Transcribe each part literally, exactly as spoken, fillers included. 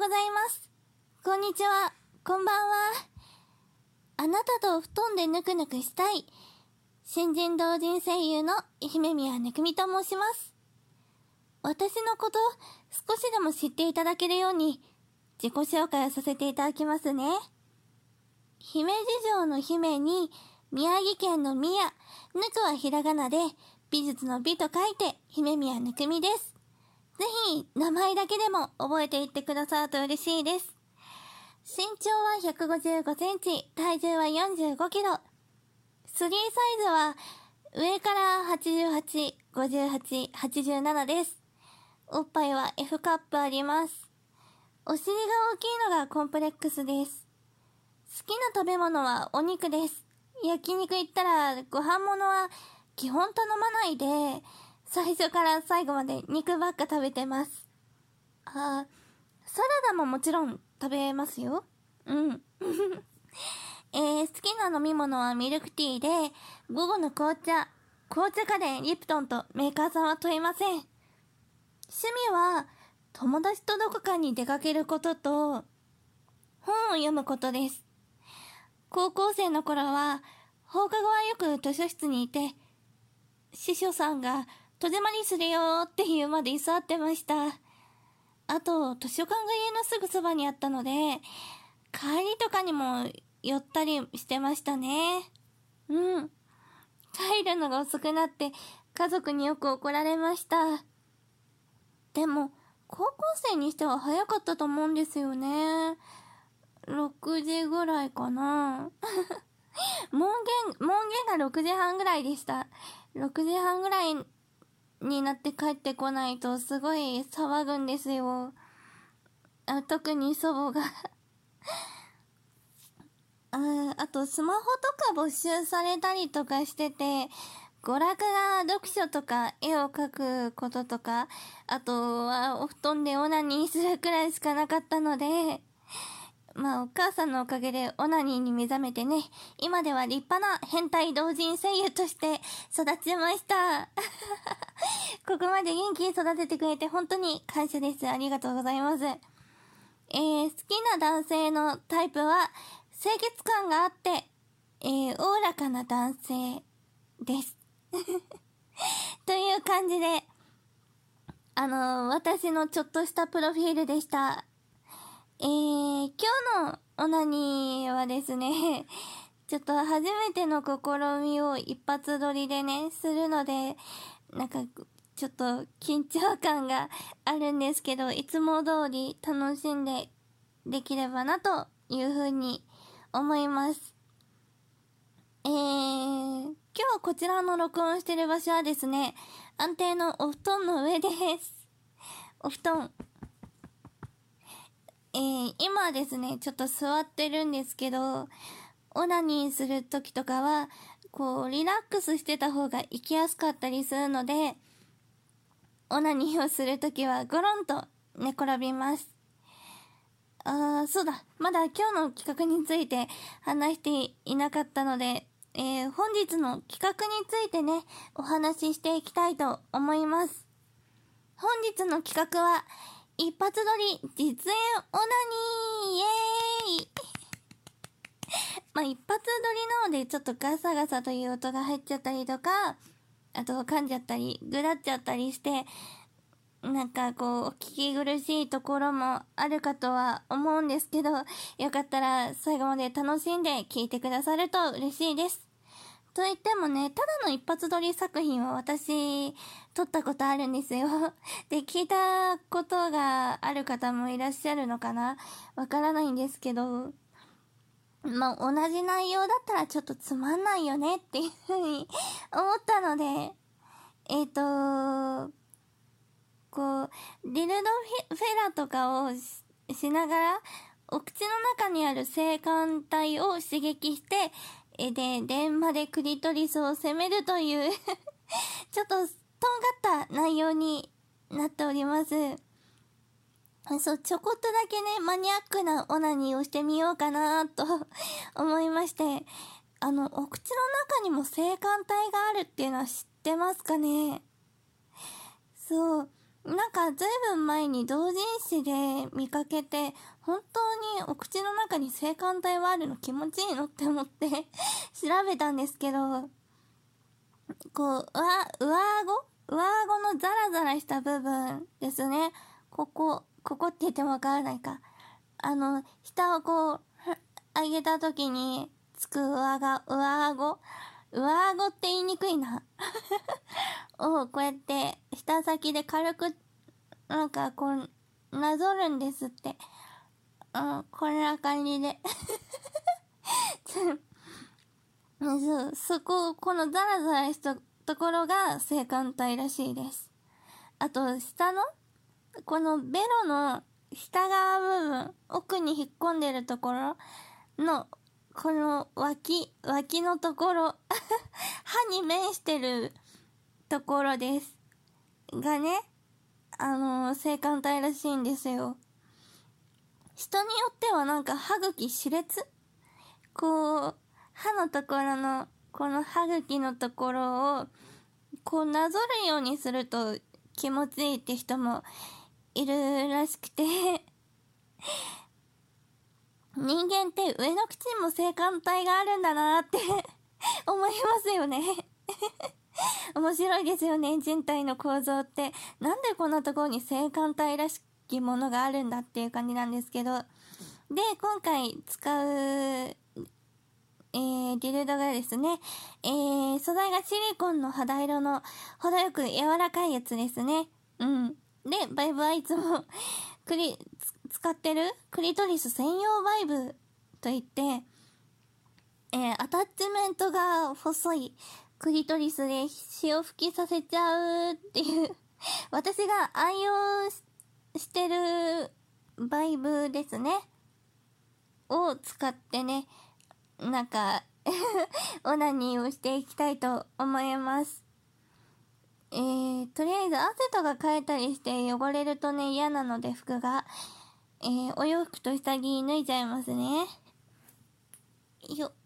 ございます。こんにちは、こんばんは。あなたと布団でぬくぬくしたい、新人同人声優の姫宮ぬくみと申します。私のこと少しでも知っていただけるように自己紹介をさせていただきますね。姫路城の姫に宮城県の宮、ぬくはひらがなで美術の美と書いて姫宮ぬくみです。ぜひ名前だけでも覚えていってくださると嬉しいです。身長はひゃくごじゅうごセンチ、体重はよんじゅうごキロ。スリーサイズは上からはちじゅうはち、ごじゅうはち、はちじゅうななです。おっぱいは F カップあります。お尻が大きいのがコンプレックスです。好きな食べ物はお肉です。焼肉行ったらご飯物は基本頼まないで、最初から最後まで肉ばっか食べてます。あ、サラダももちろん食べますよ。うん。えー、好きな飲み物はミルクティーで、午後の紅茶、紅茶家電リプトンとメーカーさんは問いません。趣味は友達とどこかに出かけることと本を読むことです。高校生の頃は放課後はよく図書室にいて、師匠さんが戸締まりするよーって言うまで居座ってました。あと図書館が家のすぐそばにあったので、帰りとかにも寄ったりしてましたね。うん。帰るのが遅くなって家族によく怒られました。でも高校生にしては早かったと思うんですよね。ろくじぐらいかな。門限、門限がろくじはんぐらいでした。ろくじはんぐらいになって帰ってこないとすごい騒ぐんですよ。あ、特に祖母があ, あとスマホとか没収されたりとかしてて、娯楽が読書とか絵を描くこととか、あとはお布団でオナニーするくらいしかなかったので、まあお母さんのおかげでオナニーに目覚めてね、今では立派な変態同人声優として育ちました。ここまで元気に育ててくれて本当に感謝です。ありがとうございます。えー、好きな男性のタイプは清潔感があって、えー、おおらかな男性です。という感じで、あのー、私のちょっとしたプロフィールでした。えー、今日のオナニーはですね、ちょっと初めての試みを一発撮りでね、するので、なんか、ちょっと緊張感があるんですけど、いつも通り楽しんでできればなというふうに思います。えー、今日こちらの録音してる場所はですね、安定のお布団の上です。お布団。えー、今はですね、ちょっと座ってるんですけど、オナニーする時とかは、こう、リラックスしてた方が行きやすかったりするので、オナニーをする時はゴロンと寝転びます。あー、そうだ。まだ今日の企画について話していなかったので、えー、本日の企画についてね、お話ししていきたいと思います。本日の企画は、一発撮り実演オナニーイエーイまあ一発撮りなのでちょっとガサガサという音が入っちゃったりとか、あと噛んじゃったり、ぐだっちゃったりして、なんかこう、お聞き苦しいところもあるかとは思うんですけど、よかったら最後まで楽しんで聞いてくださると嬉しいです。と言ってもね、ただの一発撮り作品は私、撮ったことあるんですよ。で、聞いたことがある方もいらっしゃるのかな？わからないんですけど、まあ、同じ内容だったらちょっとつまんないよねっていうふうに思ったので、えっと、こう、ディルドフェラとかを し, しながら、お口の中にある性感帯を刺激して、えで、電話でクリトリスを攻めるというちょっととんがった内容になっております。そう、ちょこっとだけね、マニアックなオナニーをしてみようかなと思いまして、あの、お口の中にも性感帯があるっていうのは知ってますかね？そう。 なんかずいぶん前に同人誌で見かけて、本当にお口の中に性感帯はあるの気持ちいいのって思って調べたんですけど、こう、上、上顎上顎のザラザラした部分ですね。ここ、ここって言ってもわからないか。あの、下をこう、上げた時につく上が、上顎上顎って言いにくいな。を、こうやって、舌先で軽く、なんかこう、なぞるんですって。うん、こんな感じで。そう、そこ、このザラザラしたところが性感帯らしいです。あと、下の、このベロの下側部分、奥に引っ込んでるところの、この脇、脇のところ、歯に面してるところです。がね、あのー、性感帯らしいんですよ。人によってはなんか歯茎歯列こう、歯のところの、この歯茎のところを、こうなぞるようにすると気持ちいいって人もいるらしくて人間って上の口にも性感帯があるんだなって思いますよね面白いですよね、人体の構造って。なんでこんなところに性感帯らしきものがあるんだっていう感じなんですけど。で、今回使う、えー、ディルドがですね、えー、素材がシリコンの肌色の程よく柔らかいやつですね。うん。で、バイブはいつもクリ、使ってるクリトリス専用バイブといって、えー、アタッチメントが細いクリトリスで潮吹きさせちゃうっていう私が愛用 し, してるバイブですねを使ってね、なんかオナニーをしていきたいと思います。えー、とりあえず汗とかかいたりして汚れるとね嫌なので服が、えー、お洋服と下着脱いじゃいますね。よっ。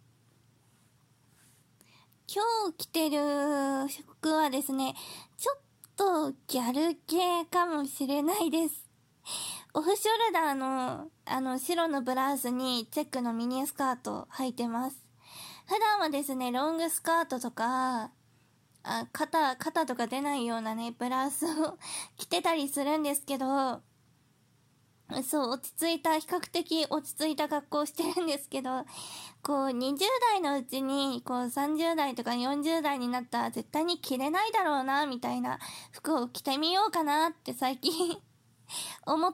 今日着てる服はですね、ちょっとギャル系かもしれないです。オフショルダーのあの白のブラウスにチェックのミニスカート履いてます。普段はですね、ロングスカートとか、あ、肩、肩とか出ないようなね、ブラウスを着てたりするんですけど、そう、落ち着いた、比較的落ち着いた格好をしてるんですけど、こう、にじゅう代のうちに、こう、さんじゅう代とかよんじゅう代になったら絶対に着れないだろうな、みたいな服を着てみようかなって最近思って、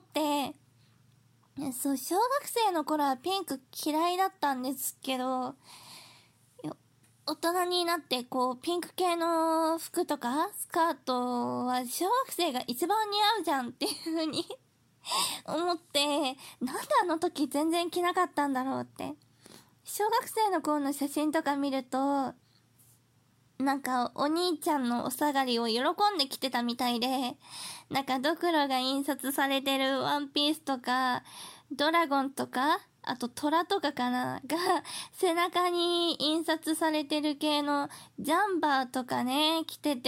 そう、小学生の頃はピンク嫌いだったんですけど、大人になってこうピンク系の服とかスカートは小学生が一番似合うじゃんっていう風に思って、なんであの時全然着なかったんだろうって。小学生の頃の写真とか見ると、なんかお兄ちゃんのお下がりを喜んで着てたみたいで、なんかドクロが印刷されてるワンピースとか、ドラゴンとか、あと虎とかかなが背中に印刷されてる系のジャンバーとかね、着てて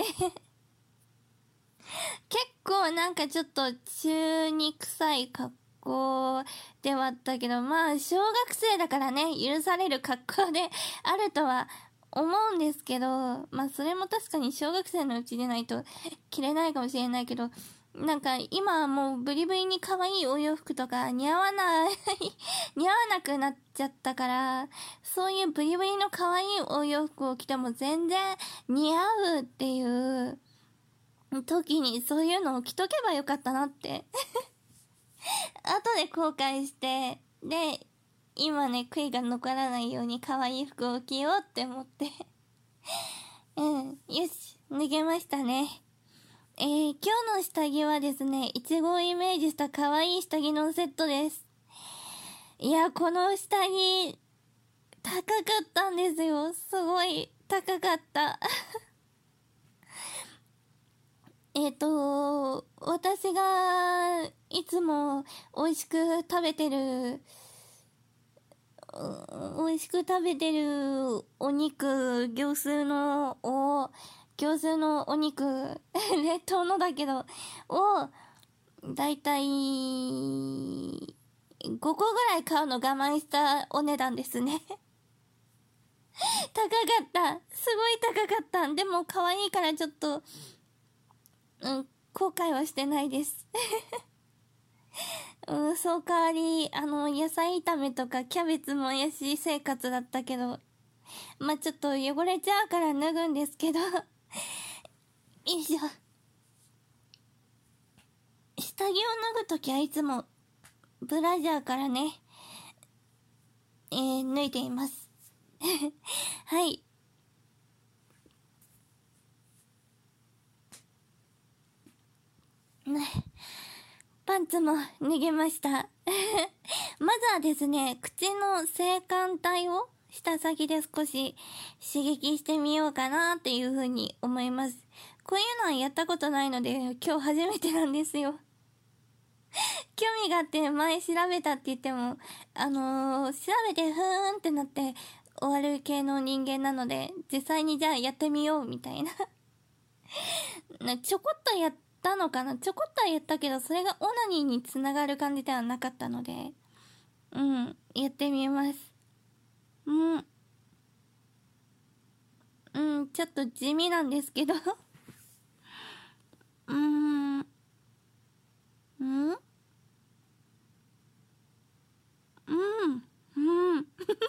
結構なんかちょっと中二臭い格好ではあったけど、まあ小学生だからね、許される格好であるとは思うんですけど、まあそれも確かに小学生のうちでないと着れないかもしれないけど、なんか今はもうブリブリに可愛いお洋服とか似合わない似合わなくなっちゃったから、そういうブリブリの可愛いお洋服を着ても全然似合うっていう時にそういうのを着とけばよかったなって後で後悔して、で今ね悔いが残らないように可愛い服を着ようって思ってうんよし脱げましたね。えー、今日の下着はですね、いちごをイメージした可愛い下着のセットです。いや、この下着、高かったんですよ。すごい、高かった。えっと、私が、いつも、美味しく食べてる、美味しく食べてるお肉、業数のを、 業スーのお肉冷凍のだけどをだいたいごこぐらい買うの我慢したお値段ですね高かった、すごい高かった。でも可愛いからちょっとうん後悔はしてないですうん、そう代わりあの野菜炒めとかキャベツもやし生活だったけど、まあちょっと汚れちゃうから脱ぐんですけどよいしょ。下着を脱ぐときはいつもブラジャーからね、えー、脱いでいますはいパンツも脱げましたまずはですね、口の性感帯を舌先で少し刺激してみようかなっていう風に思います。こういうのはやったことないので今日初めてなんですよ興味があって前調べたって言ってもあのー、調べてふーんってなって終わる系の人間なので、実際にじゃあやってみようみたいななちょこっとやったのかな、ちょこっとはやったけどそれがオナニーにつながる感じではなかったので、うんやってみます。うんうんちょっと地味なんですけどうーんうんうんうん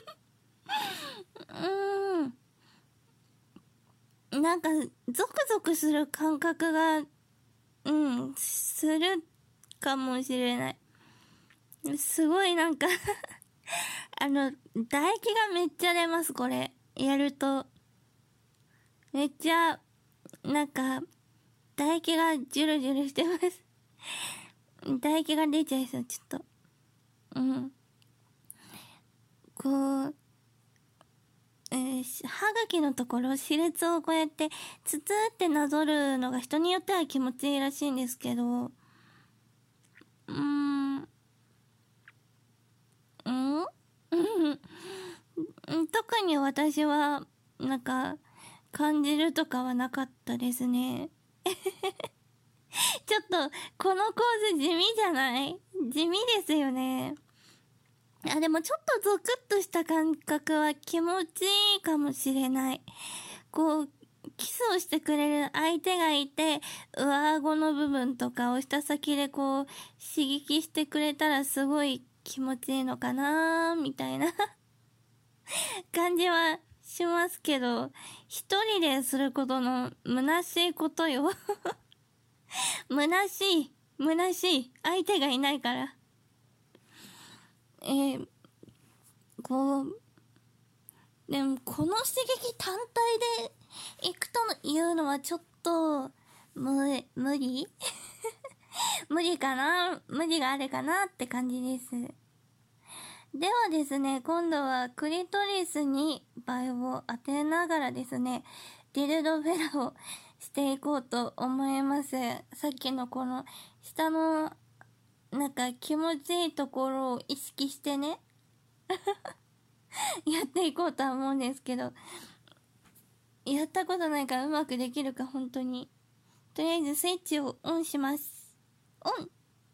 うんなんかゾクゾクする感覚がうんするかもしれない。すごいなんかあの唾液がめっちゃ出ます。これやるとめっちゃなんか唾液がジュルジュルしてます唾液が出ちゃいそう。ちょっとうんこうえー、歯茎のところ歯列をこうやってツツってなぞるのが人によっては気持ちいいらしいんですけど、うーんうん特に私はなんか感じるとかはなかったですねちょっとこの構図地味じゃない？地味ですよね。あ、でもちょっとゾクッとした感覚は気持ちいいかもしれない。こうキスをしてくれる相手がいて、上顎の部分とかを舌先でこう刺激してくれたらすごい気持ちいいのかなみたいな感じはしますけど、一人ですることの虚しいことよ虚しい虚しい相手がいないからえー、こうでもこの刺激単体で行くというのはちょっと無無理無理かな、無理があるかなって感じです。ではですね、今度はクリトリスにバイを当てながらですね、ディルドフェラをしていこうと思います。さっきのこの下のなんか気持ちいいところを意識してねやっていこうとは思うんですけど、やったことないからうまくできるか本当に。とりあえずスイッチをオンします。オン。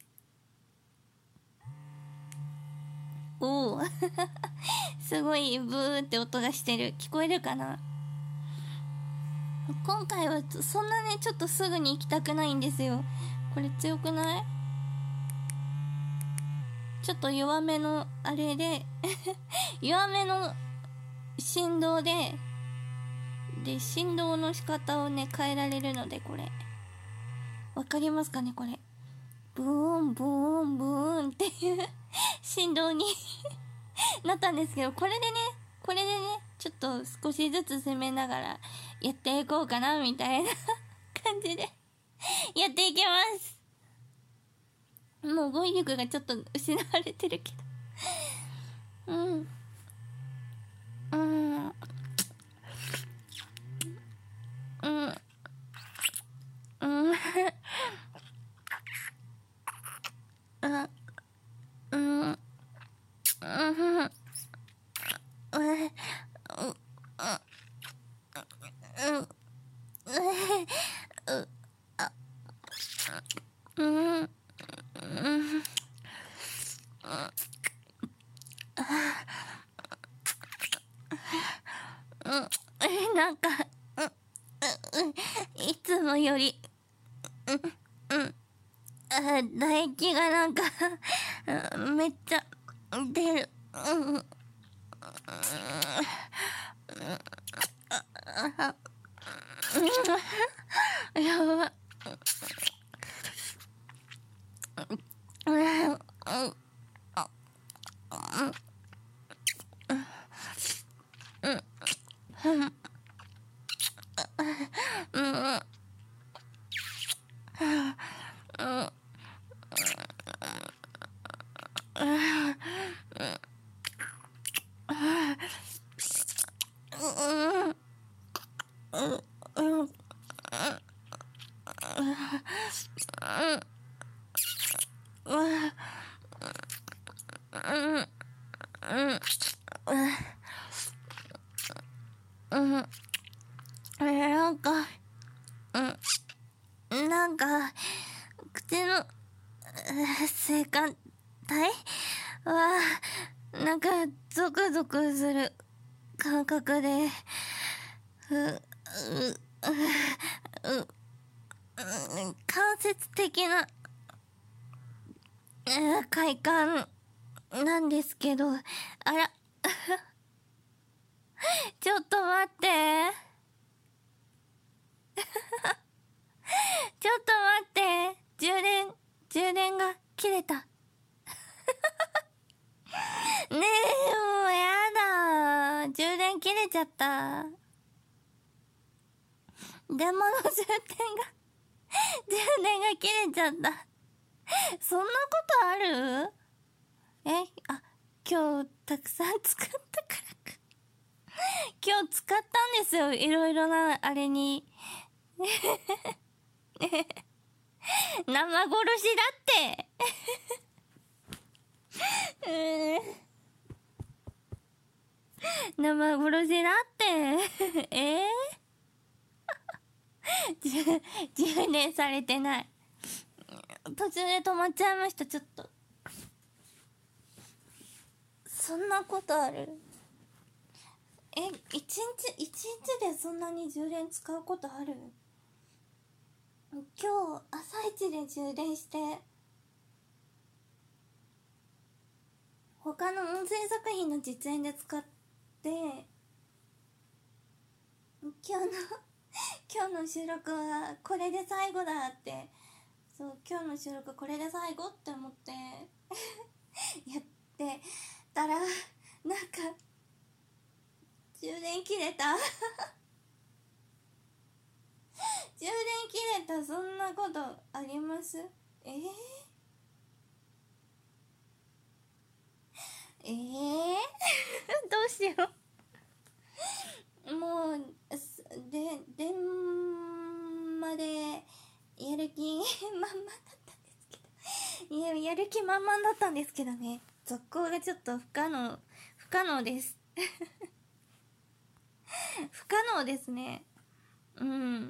おおすごいブーって音がしてる。聞こえるかな。今回はそんなねちょっとすぐに行きたくないんですよ。これ強くない？ちょっと弱めのあれで弱めの振動でで振動の仕方をね変えられるので、これわかりますかね。これブーンブーンブーンっていう振動になったんですけど、これでねこれでねちょっと少しずつ攻めながらやっていこうかなみたいな感じでやっていきます。もう語彙力がちょっと失われてるけどうんうんうんうんうんうんうんより、うん、うん、あ、唾液がなんかめっちゃ出る。うん、うん、やばい。なんか、うん、なんか、口の、性感帯は、なんか、ゾクゾクする感覚で、う、う、う、う、間接的な、快感なんですけど、あら、ちょっと待って。ちょっと待って。充電、充電が切れた。ねえ、もうやだ。充電切れちゃった。電話の充電が充電が切れちゃった。そんなことある？え、あ、今日たくさん使ったからか。今日使ったんですよ。いろいろなあれに。生殺しだって生殺しだってえー、充電されてない。途中で止まっちゃいました。ちょっとそんなことある？え、一日一日でそんなに充電使うことある？今日朝一で充電して他の音声作品の実演で使って、今日の今日の収録はこれで最後だって、そう今日の収録これで最後って思ってやってたらなんか充電切れた充電切れた。そんなことあります？えー、えー、どうしようもうで電話でやる気満々だったんですけど、いややる気満々だったんですけどね、続行がちょっと不可能不可能です不可能ですね。うん。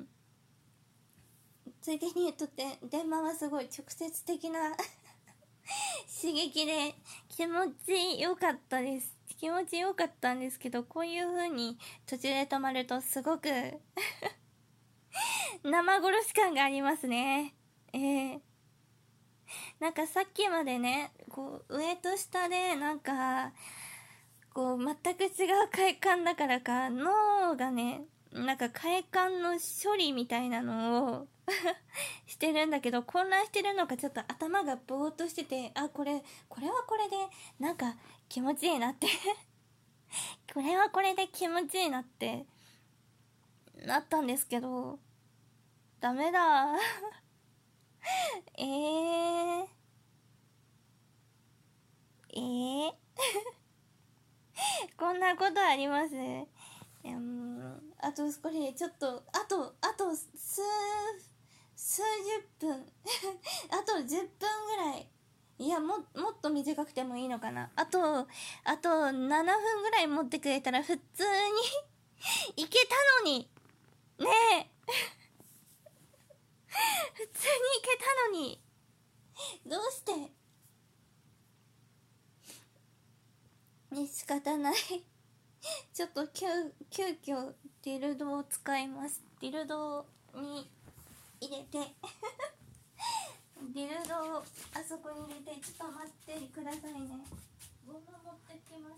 ついでに言うとって電話はすごい直接的な刺激で気持ちよかったです。気持ちよかったんですけど、こういう風に途中で止まるとすごく生殺し感がありますね。えー、なんかさっきまでね、こう上と下でなんかこう全く違う快感だからか、脳がねなんか快感の処理みたいなのをしてるんだけど、混乱してるのかちょっと頭がぼーっとしてて、あ、これこれはこれでなんか気持ちいいなってこれはこれで気持ちいいなってなったんですけど、ダメだえーえーこんなことあります？いやもうあとこれちょっとあとあと数数十分あとじゅっぷんぐらい、いやももっと短くてもいいのかな、あとあとななふんぐらい持ってくれたら普通にいけたのにねえ普通にいけたのにどうしてね、仕方ないちょっと急急遽ディルドを使います。ディルドに入れてディルドをあそこに入れて、ちょっと待ってくださいね。ゴム持ってきます。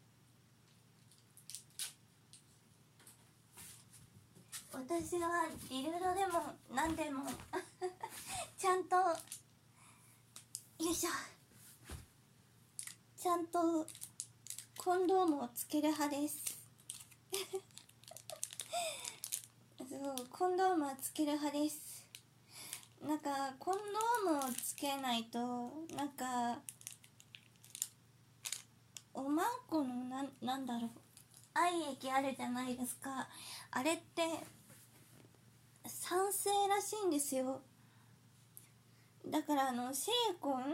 私はディルドでも何でもちゃんと、よいしょ、ちゃんとコンドームをつける派ですそう、コンドームはつける派です。なんかコンドームをつけないと、なんかおまんこのな、なんだろう、愛液あるじゃないですか。あれって酸性らしいんですよ。だからあのシリコン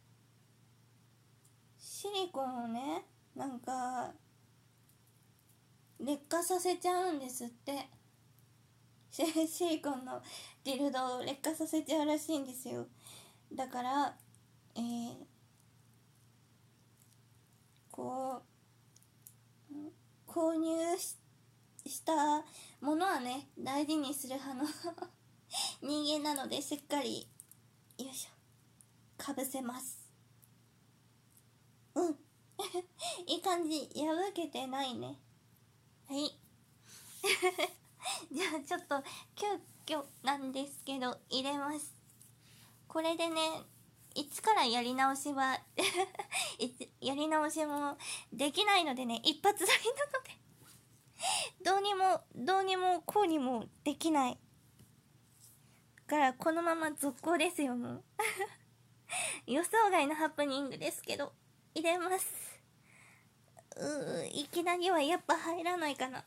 シリコンをね、なんか劣化させちゃうんですって。シリコンのディルドを劣化させちゃうらしいんですよ。だからえー、こう購入 し, したものはね、大事にする派の人間なので、しっかりよいしょ、かぶせます。うんいい感じ、破けてないね。はいじゃあちょっと急遽なんですけど入れます。これでね、一からやり直しはやり直しもできないのでね、一発撮りなのでどうにもどうにもこうにもできないからこのまま続行ですよ。もう予想外のハプニングですけど入れます。うー、いきなりはやっぱ入らないかな。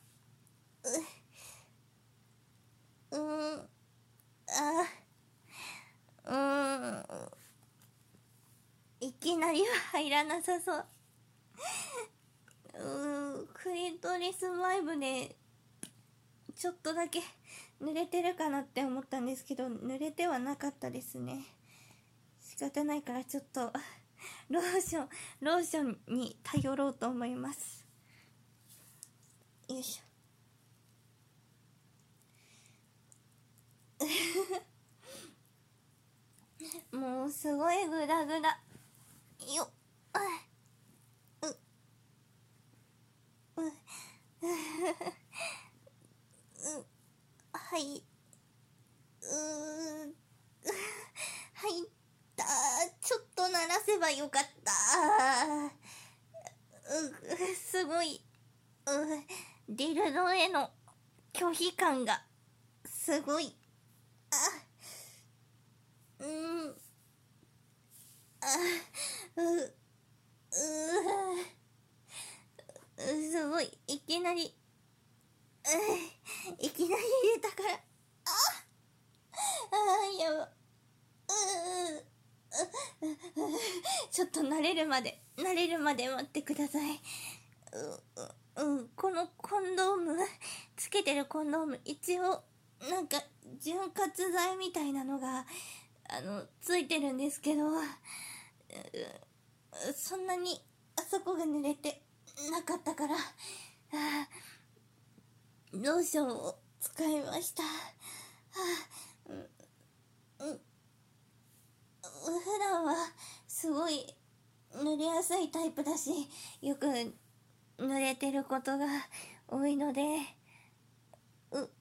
ううーん、あうーん、いきなりは入らなさそう。うーん、クリトリスバイブでちょっとだけ濡れてるかなって思ったんですけど、濡れてはなかったですね。仕方ないからちょっとローションローションに頼ろうと思います。よいしょもうすごいグダグダよっ、うううはい、うーはいったちょっと鳴らせばよかった。うすごい、うディルドへの拒否感がすごい。あうんあうううすごい、いきなりいきなり入れたから、ああやば、うちょっと慣れるまで慣れるまで待ってください。ううん、このコンドームつけてるコンドーム、一応なんか潤滑剤みたいなのがあのついてるんですけど、そんなにあそこが濡れてなかったから、あローションを使いました。はあ、うん、うん、普段はすごい濡れやすいタイプだし、よく濡れてることが多いので、う、うん、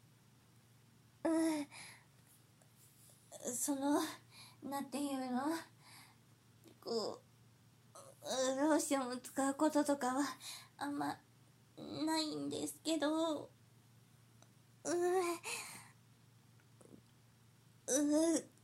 その、なんていうの、こう、ローションを使うこととかはあんまないんですけど、う、う、う、う、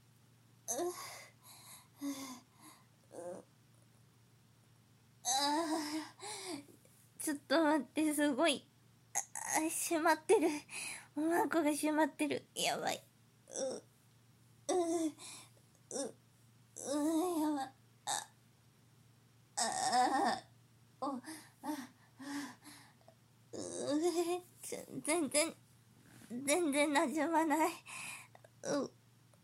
あーちょっと待って、すごい、あ、閉まってる。おまんこが閉まってる。やばい。う、う、う、う、やばい。あ、あ、お、あ、う、全然、全然なじまない。う、う、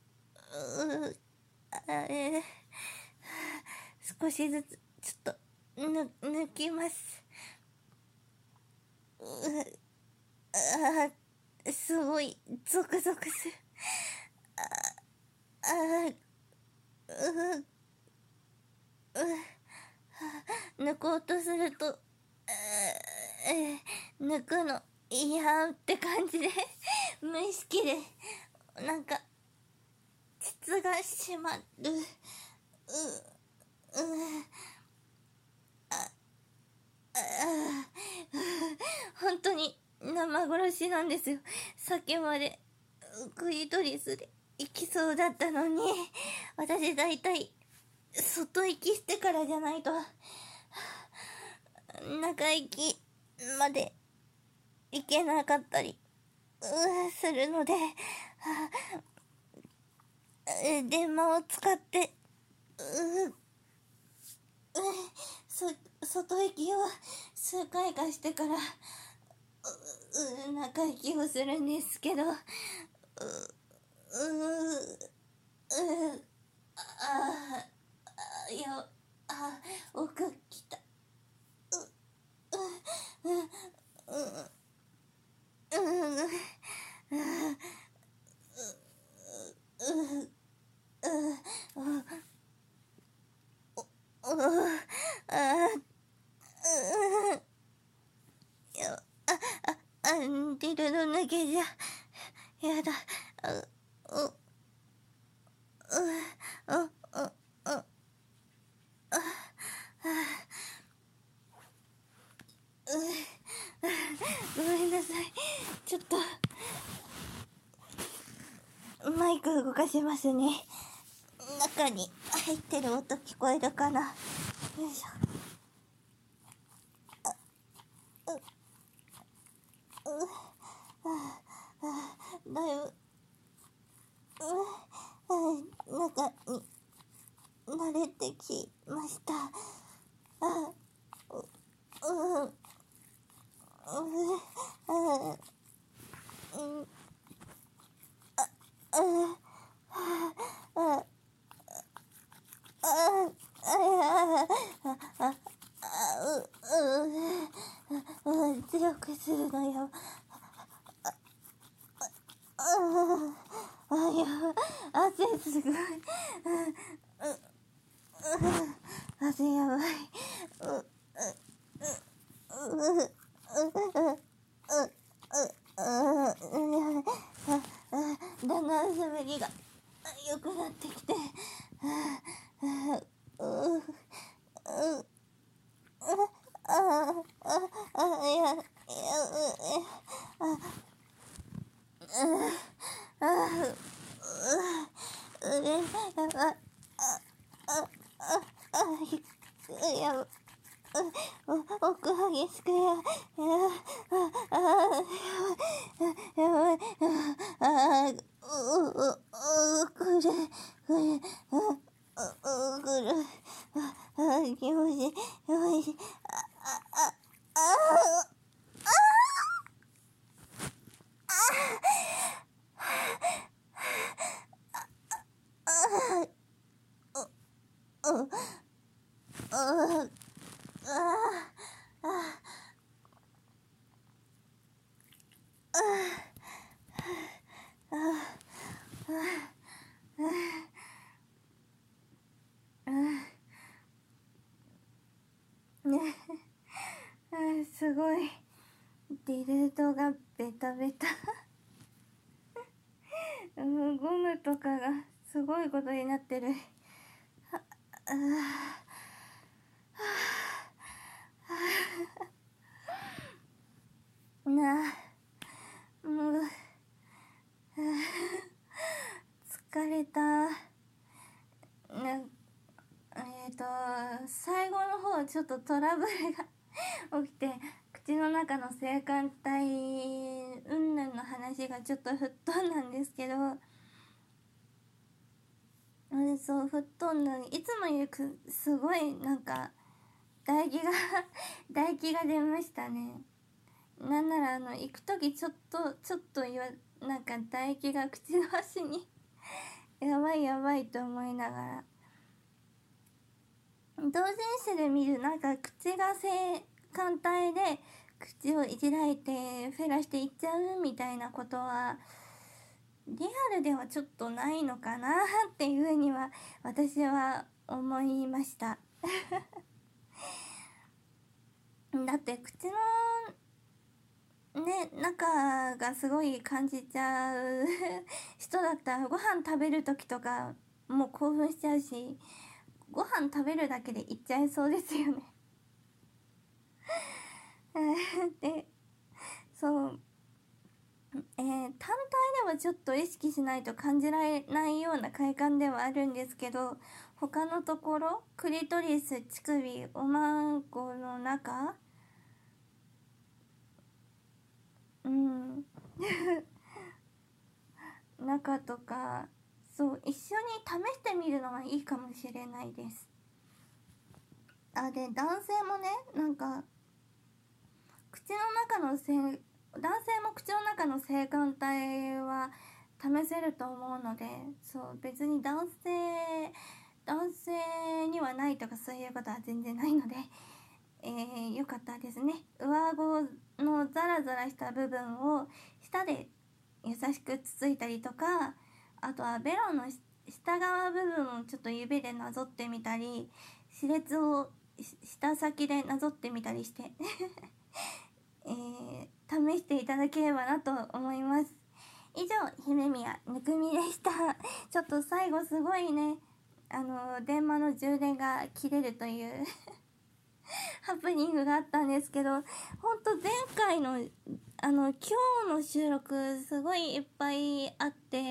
あれ、少しずつ、ちょっと、ぬ、抜きます。う、あ、 すごいゾクゾクする。ああうう抜こうとすると抜くのいやって感じで無意識でなんか膣が閉まる。ううああ本当に生殺しなんですよ。さっきまでクリトリスで行きそうだったのに、私だいたい外行きしてからじゃないと中行きまで行けなかったりうするので、電話を使ってううそ外行きを数回かしてからうう中行きをするんですけど、うううああいやあ奥来た。ううううディルの抜けじゃやだ。うううううごめんなさい、ちょっとマイク動かしますね。中に入ってる音聞こえるかな。よいしょ。だいぶ中に慣れてきました。あうううあうんあああ強くするのよ。あいや汗すごい。汗やばい。だんだん滑りが良くなってきて、奥激しくややばい。あうううくるくるうくるあ気持ちいい気持ちいい。ああああすごいディルドがベタベタゴムとかがすごいことになってる。なあもう疲れた。なえっと最後の方ちょっとトラブルが起きて、口の中の性感帯うんぬんの話がちょっと吹っ飛んだんですけど、そう吹っ飛んだ。いつもよりすごいなんか唾液が唾液が出ましたね。なんならあの行く時ちょっとちょっと言わなんか唾液が口の端にやばいやばいと思いながら、同人誌で見るなんか口が性感帯で口をいじられてフェラしていっちゃうみたいなことはリアルではちょっとないのかなっていうふうには私は思いましただって口のね中がすごい感じちゃう人だったらご飯食べる時とかもう興奮しちゃうし、ご飯食べるだけでいっちゃいそうですよねで、そう、えー、単体ではちょっと意識しないと感じられないような快感ではあるんですけど、他のところ、クリトリス、乳首、おまんこの中、うん中とか、そう一緒に試してみるのがいいかもしれないです。あ、で男性もね、なんか口の中のせ男性も口の中の性感帯は試せると思うので、そう別に男性男性にはないとかそういうことは全然ないので、えー、よかったですね。上顎のザラザラした部分を舌で優しくつついたりとか、あとはベロの下側部分をちょっと指でなぞってみたり、歯列を舌先でなぞってみたりしてえー、試していただければなと思います。以上、姫宮ぬくみでした。ちょっと最後すごいね、あの電話の充電が切れるというハプニングがあったんですけど、ほんと前回のあの今日の収録すごいいっぱいあって、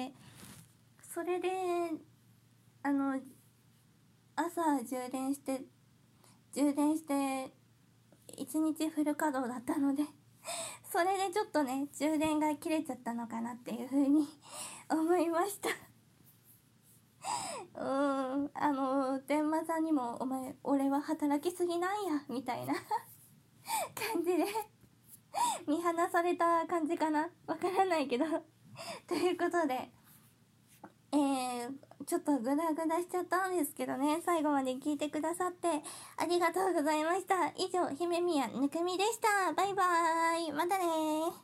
それであの朝充電して充電して一日フル稼働だったのでそれでちょっとね充電が切れちゃったのかなっていう風に思いましたうーん、あの電話さんにもお前俺は働きすぎなんやみたいな感じで見放された感じかな、わからないけどということで、えー、ちょっとグダグダしちゃったんですけどね、最後まで聞いてくださってありがとうございました。以上、姫宮ぬくみでした。バイバーイ、またねー。